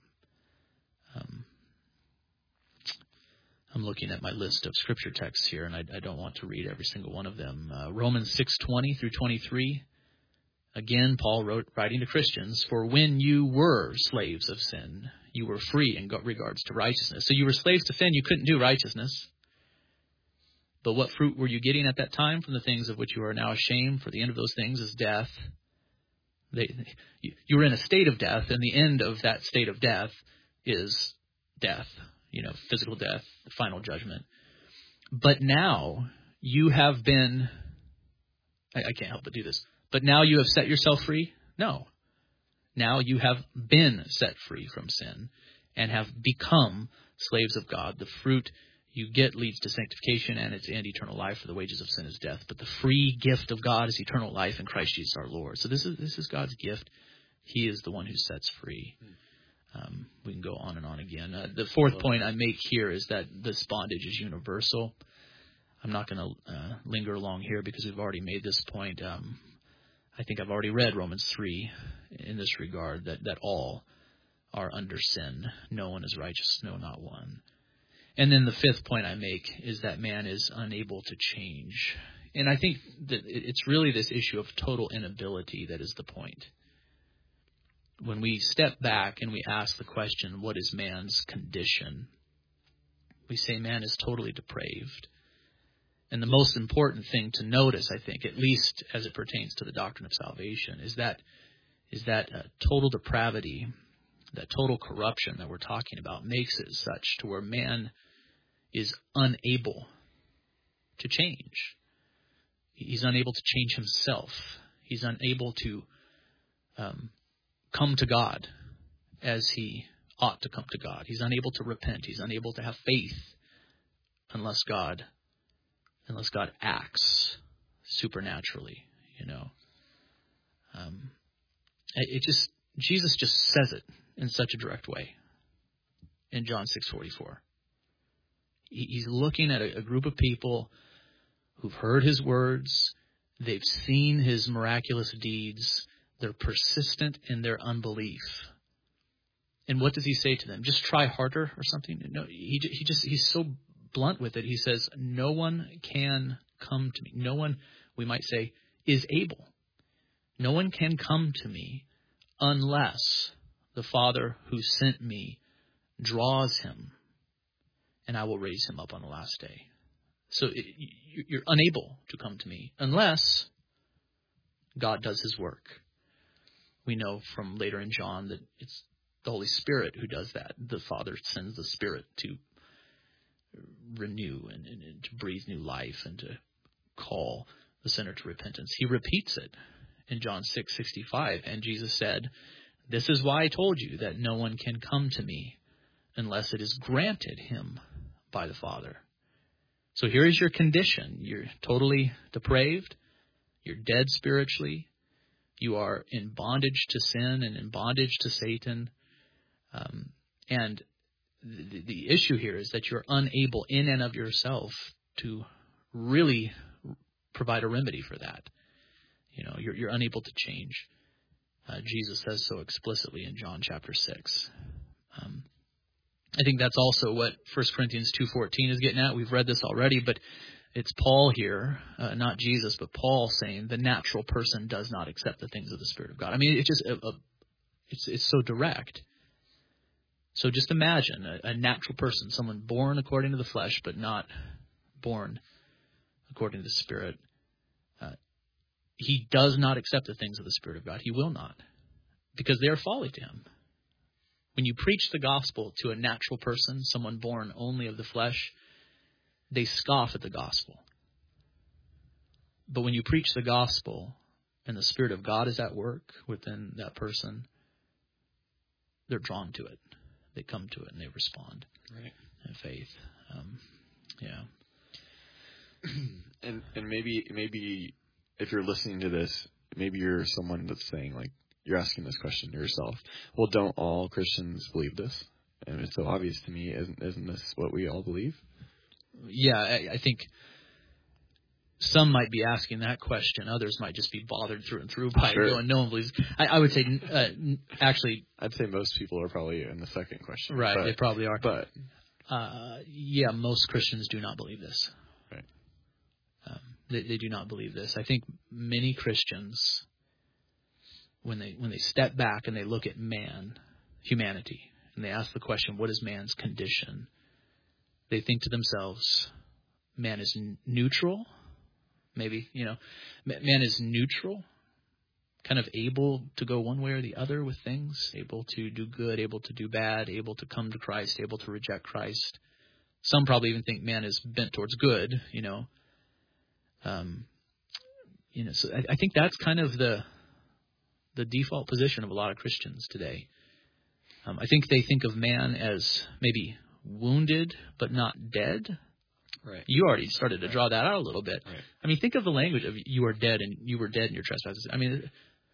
S2: I'm looking at my list of scripture texts here, and I don't want to read every single one of them. Romans 6:20 through 23. Again, Paul writing to Christians, for when you were slaves of sin, you were free in regards to righteousness. So you were slaves to sin, you couldn't do righteousness. But what fruit were you getting at that time from the things of which you are now ashamed? For the end of those things is death. You were in a state of death, and the end of that state of death is death, physical death, the final judgment. But now you have been, I can't help but do this, but now you have set yourself free? No. Now you have been set free from sin and have become slaves of God. The fruit you get leads to sanctification and its end eternal life, for the wages of sin is death. But the free gift of God is eternal life in Christ Jesus our Lord. So this is God's gift. He is the one who sets free. We can go on and on again. The fourth point I make here is that this bondage is universal. I'm not going to linger long here because we've already made this point. I think I've already read Romans 3 in this regard, that all are under sin. No one is righteous, no, not one. And then the fifth point I make is that man is unable to change. And I think that it's really this issue of total inability that is the point. When we step back and we ask the question, what is man's condition? We say man is totally depraved. And the most important thing to notice, I think, at least as it pertains to the doctrine of salvation, is that total depravity, that total corruption that we're talking about makes it such to where man is unable to change. He's unable to change himself. He's unable to come to God as he ought to come to God. He's unable to repent. He's unable to have faith unless God acts supernaturally, Jesus just says it in such a direct way in John 6:44. He's looking at a group of people who've heard his words. They've seen his miraculous deeds. They're persistent in their unbelief. And what does he say to them? Just try harder or something? No, he's so blunt with it. He says, no one can come to me. No one, we might say, is able. No one can come to me unless the Father who sent me draws him, and I will raise him up on the last day. So you're unable to come to me unless God does his work. We know from later in John that it's the Holy Spirit who does that. The Father sends the Spirit to renew and to breathe new life and to call the sinner to repentance. He repeats it in John 6:65, and Jesus said, "This is why I told you that no one can come to me unless it is granted him by the Father." So here is your condition. You're totally depraved. You're dead spiritually. You are in bondage to sin and in bondage to Satan. And the issue here is that you're unable in and of yourself to really provide a remedy for that. You're unable to change. Jesus says so explicitly in John chapter 6. I think that's also what 1 Corinthians 2:14 is getting at. We've read this already, but it's Paul here, not Jesus, but Paul saying the natural person does not accept the things of the Spirit of God. I mean, it's just it's so direct. So just imagine a natural person, someone born according to the flesh, but not born according to the Spirit. He does not accept the things of the Spirit of God. He will not, because they are folly to him. When you preach the gospel to a natural person, someone born only of the flesh, they scoff at the gospel. But when you preach the gospel and the Spirit of God is at work within that person, they're drawn to it. They come to it and they respond in faith.
S1: And maybe if you're listening to this, maybe you're someone that's saying, like, you're asking this question to yourself. Well, don't all Christians believe this? And it's so obvious to me. Isn't this what we all believe?
S2: Yeah, I think some might be asking that question. Others might just be bothered through and through by it, going, no one believes. I would say, actually,
S1: I'd say most people are probably in the second question.
S2: Right, they probably are.
S1: But
S2: most Christians do not believe this.
S1: Right.
S2: They do not believe this. I think many Christians, when they step back and they look at humanity, and they ask the question, what is man's condition? They think to themselves, man is neutral. Maybe, man is neutral, kind of able to go one way or the other with things, able to do good, able to do bad, able to come to Christ, able to reject Christ. Some probably even think man is bent towards good, So I think that's kind of the default position of a lot of Christians today. I think they think of man as maybe wounded but not dead.
S1: Right.
S2: You already started to draw that out a little bit.
S1: Right.
S2: I mean, think of the language of you are dead and you were dead in your trespasses. I mean,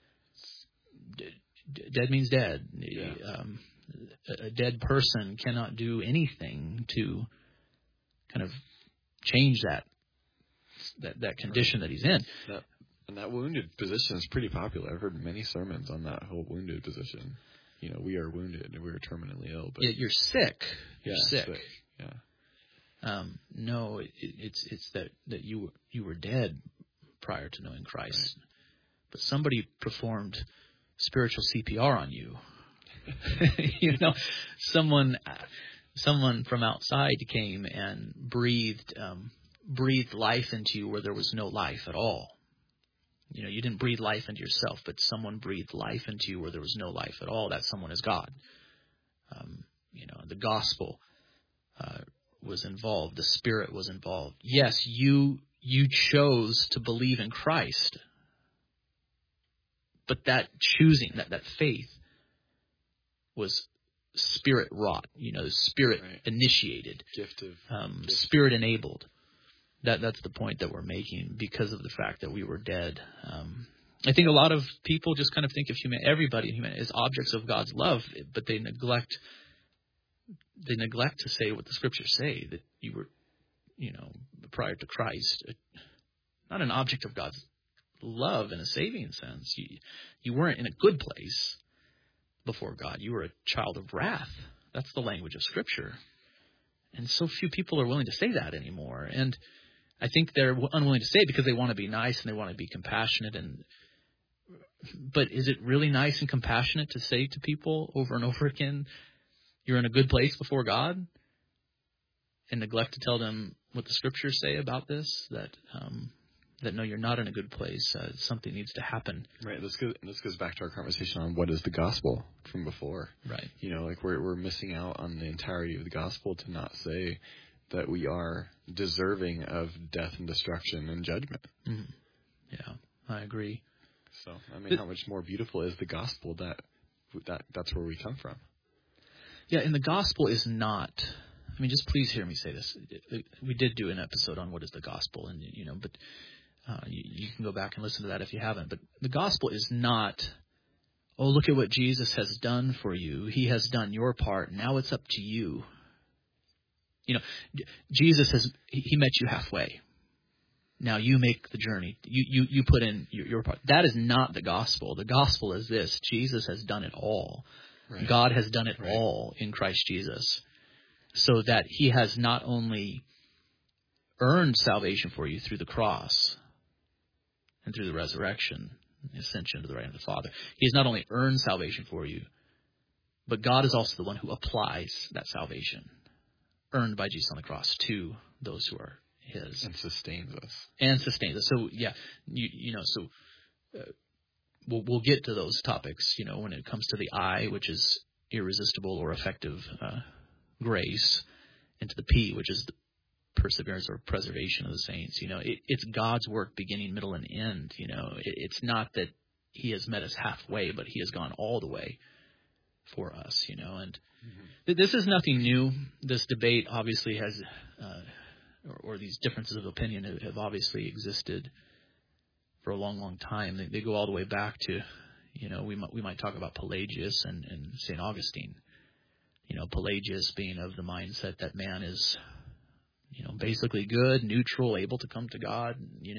S2: dead means dead.
S1: Yeah.
S2: A dead person cannot do anything to kind of change that condition that he's in.
S1: And that wounded position is pretty popular. I've heard many sermons on that whole wounded position. We are wounded and we are terminally ill. But
S2: you're sick. You're sick.
S1: Yeah.
S2: No, it's that you were dead prior to knowing Christ,
S1: right.
S2: But somebody performed spiritual CPR on you. Someone from outside came and breathed life into you where there was no life at all. You didn't breathe life into yourself, but someone breathed life into you where there was no life at all. That someone is God. The gospel was involved. The Spirit was involved. Yes, you chose to believe in Christ, but that choosing, that faith, was Spirit wrought. Spirit initiated,
S1: gift.
S2: Spirit enabled. That's the point that we're making because of the fact that we were dead. I think a lot of people just kind of think of everybody in humanity as objects of God's love, but they neglect to say what the Scriptures say, that you were, prior to Christ, not an object of God's love in a saving sense. You weren't in a good place before God. You were a child of wrath. That's the language of Scripture. And so few people are willing to say that anymore. And I think they're unwilling to say it because they want to be nice and they want to be compassionate and But is it really nice and compassionate to say to people over and over again, you're in a good place before God, and neglect to tell them what the Scriptures say about this, that no, you're not in a good place. Something needs to happen.
S1: Right. This goes back to our conversation on what is the gospel from before.
S2: Right.
S1: Like we're missing out on the entirety of the gospel to not say that we are deserving of death and destruction and judgment.
S2: Mm-hmm. Yeah, I agree.
S1: So, how much more beautiful is the gospel that's where we come from?
S2: Yeah, and the gospel is not. Just please hear me say this. We did do an episode on what is the gospel, and but you can go back and listen to that if you haven't. But the gospel is not, oh, look at what Jesus has done for you. He has done your part. Now it's up to you. Jesus he met you halfway. Now you make the journey. You put in your part. That is not the gospel. The gospel is this: Jesus has done it all. Right. God has done it all in Christ Jesus, so that He has not only earned salvation for you through the cross and through the resurrection, the ascension to the right hand of the Father. He has not only earned salvation for you, but God is also the one who applies that salvation earned by Jesus on the cross to those who are His.
S1: And sustains us.
S2: So, yeah, we'll get to those topics, when it comes to the I, which is irresistible or effective grace, and to the P, which is the perseverance or preservation of the saints. It's God's work beginning, middle, and end. It's not that He has met us halfway, but He has gone all the way for us, and this is nothing new. This debate obviously has, or these differences of opinion have obviously existed for a long, long time. They go all the way back to, we might talk about Pelagius and St. Augustine. Pelagius being of the mindset that man is, basically good, neutral, able to come to God,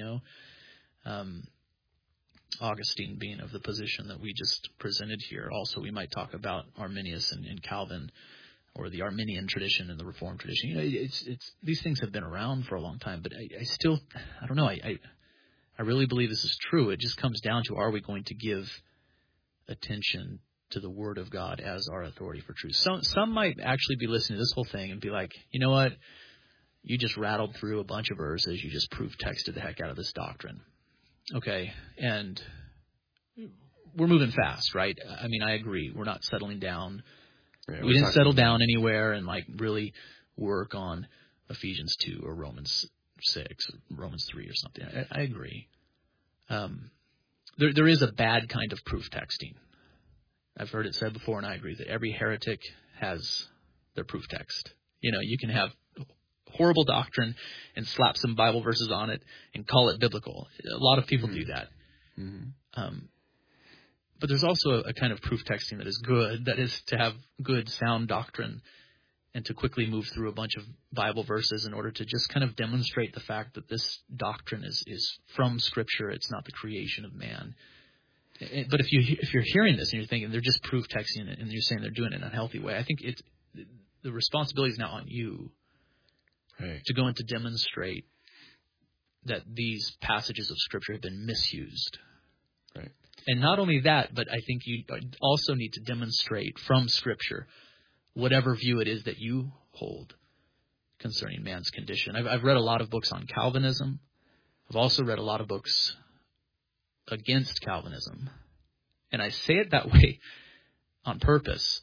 S2: Augustine being of the position that we just presented here. Also, we might talk about Arminius and Calvin, or the Arminian tradition and the Reformed tradition. It's these things have been around for a long time, but I don't know. I really believe this is true. It just comes down to, are we going to give attention to the Word of God as our authority for truth? Some might actually be listening to this whole thing and be like, you know what? You just rattled through a bunch of verses. You just proof texted the heck out of this doctrine. Okay, and we're moving fast, right? I agree. We're not settling down. Yeah, we didn't settle down anywhere and really work on Ephesians 2 or Romans 6 or Romans 3 or something. I agree. There is a bad kind of proof texting. I've heard it said before, and I agree, that every heretic has their proof text. You can have horrible doctrine and slap some Bible verses on it and call it biblical. A lot of people do that. Mm-hmm. But there's also a kind of proof texting that is good, that is to have good, sound doctrine and to quickly move through a bunch of Bible verses in order to just kind of demonstrate the fact that this doctrine is from Scripture. It's not the creation of man. But if you're hearing this and you're thinking they're just proof texting and you're saying they're doing it in a unhealthy way, I think the responsibility is now on you. Right. To go and to demonstrate that these passages of Scripture have been misused. Right. And not only that, but I think you also need to demonstrate from Scripture whatever view it is that you hold concerning man's condition. I've read a lot of books on Calvinism. I've also read a lot of books against Calvinism. And I say it that way on purpose.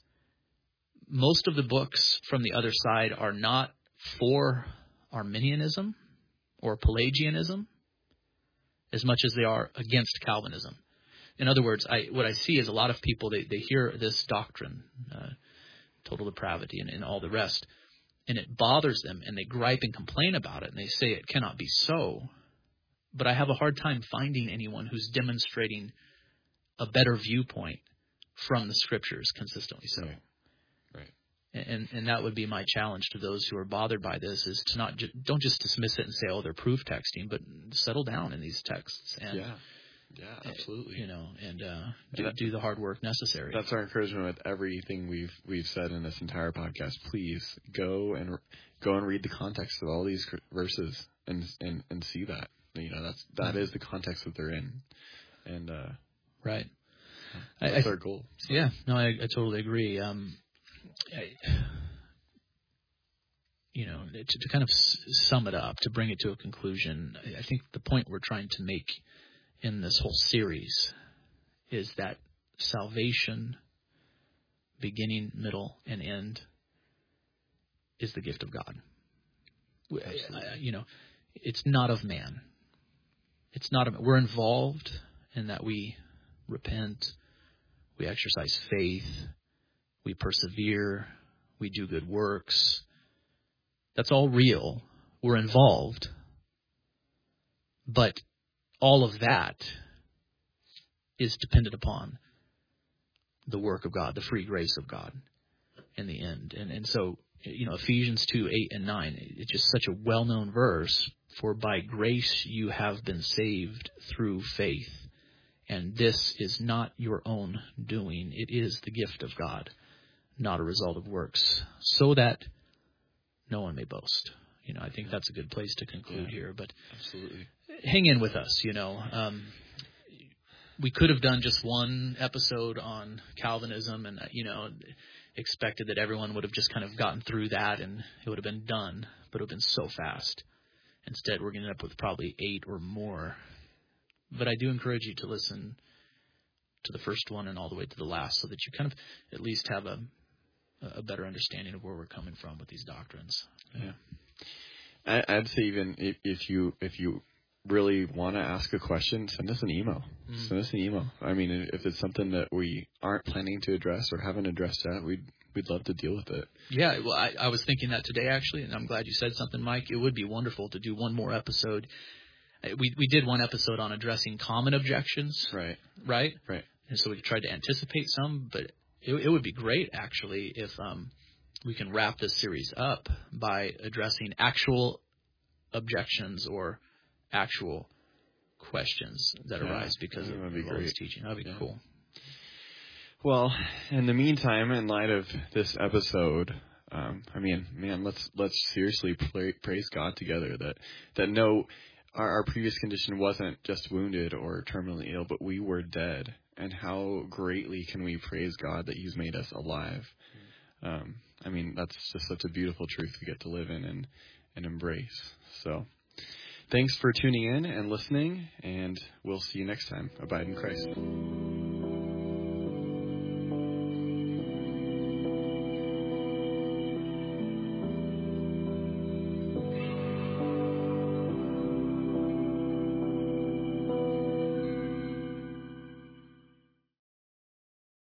S2: Most of the books from the other side are not for Arminianism or Pelagianism as much as they are against Calvinism. In other words, what I see is a lot of people, they hear this doctrine, total depravity and all the rest, and it bothers them, and they gripe and complain about it, and they say it cannot be so. But I have a hard time finding anyone who's demonstrating a better viewpoint from the Scriptures consistently so. Right. And that would be my challenge to those who are bothered by this, is to don't just dismiss it and say, oh, they're proof texting, but settle down in these texts. And,
S1: yeah, absolutely.
S2: And do the hard work necessary.
S1: That's our encouragement with everything we've said in this entire podcast. Please go and read the context of all these verses and see that. That is the context that they're in. And
S2: Right.
S1: That's our goal. So.
S2: Yeah. No, I totally agree. To kind of sum it up, to bring it to a conclusion, I think the point we're trying to make in this whole series is that salvation, beginning, middle, and end, is the gift of God. It's not of man. It's not. We're involved in that we repent, we exercise faith, we persevere, we do good works. That's all real. We're involved. But all of that is dependent upon the work of God, the free grace of God in the end. And so, Ephesians 2:8-9, it's just such a well-known verse. For by grace you have been saved through faith. And this is not your own doing. It is the gift of God, not a result of works, so that no one may boast. I think that's a good place to conclude here. But
S1: absolutely,
S2: hang in with us. We could have done just one episode on Calvinism, and expected that everyone would have just kind of gotten through that, and it would have been done. But it would have been so fast. Instead, we're going to end up with probably 8 or more. But I do encourage you to listen to the first one and all the way to the last, so that you kind of at least have a better understanding of where we're coming from with these doctrines.
S1: Yeah. I'd say even if you really want to ask a question, send us an email.
S2: Mm-hmm.
S1: Send us an email. I mean, if it's something that we aren't planning to address or haven't addressed yet, we'd love to deal with it.
S2: Yeah, well, I was thinking that today, actually, and I'm glad you said something, Mike. It would be wonderful to do one more episode. We did one episode on addressing common objections.
S1: Right.
S2: And so we tried to anticipate some, but it would be great, actually, if we can wrap this series up by addressing actual objections or actual questions that arise because of this teaching. That would be cool.
S1: Well, in the meantime, in light of this episode, let's seriously praise God together that no, our previous condition wasn't just wounded or terminally ill, but we were dead. And how greatly can we praise God that He's made us alive? That's just such a beautiful truth we get to live in and embrace. So, thanks for tuning in and listening, and we'll see you next time. Abide in Christ.